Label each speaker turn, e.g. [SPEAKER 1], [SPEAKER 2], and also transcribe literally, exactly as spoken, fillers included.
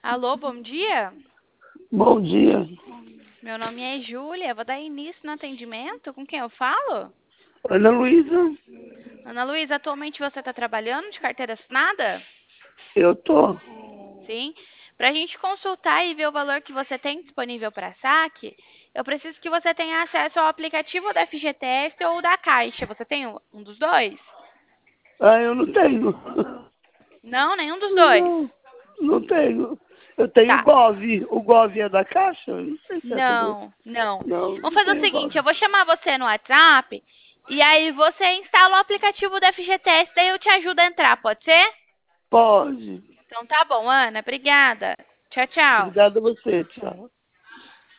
[SPEAKER 1] Alô, bom dia.
[SPEAKER 2] Bom dia.
[SPEAKER 1] Meu nome é Júlia. Vou dar início no atendimento. Com quem eu falo?
[SPEAKER 2] Ana Luísa,
[SPEAKER 1] Ana Luísa, atualmente você está trabalhando de carteira assinada?
[SPEAKER 2] eu tô.
[SPEAKER 1] Sim. Para a gente consultar e ver o valor que você tem disponível para saque, eu preciso que você tenha acesso ao aplicativo da F G T S ou da Caixa. Você tem um um dos dois?
[SPEAKER 2] Ah, eu não tenho.
[SPEAKER 1] Não, nenhum dos dois.
[SPEAKER 2] Não, não tenho. Eu tenho o
[SPEAKER 1] Tá.
[SPEAKER 2] Gov. O Gov é da Caixa? Eu não sei se é também.
[SPEAKER 1] Não, não.
[SPEAKER 2] Não,
[SPEAKER 1] Vamos
[SPEAKER 2] não
[SPEAKER 1] fazer o
[SPEAKER 2] tenho Gov.
[SPEAKER 1] seguinte, eu vou chamar você no WhatsApp e aí você instala o aplicativo da F G T S, daí eu te ajudo a entrar, pode ser?
[SPEAKER 2] Pode.
[SPEAKER 1] Então tá bom, Ana. Obrigada. Tchau, tchau.
[SPEAKER 2] Obrigado a você. Tchau.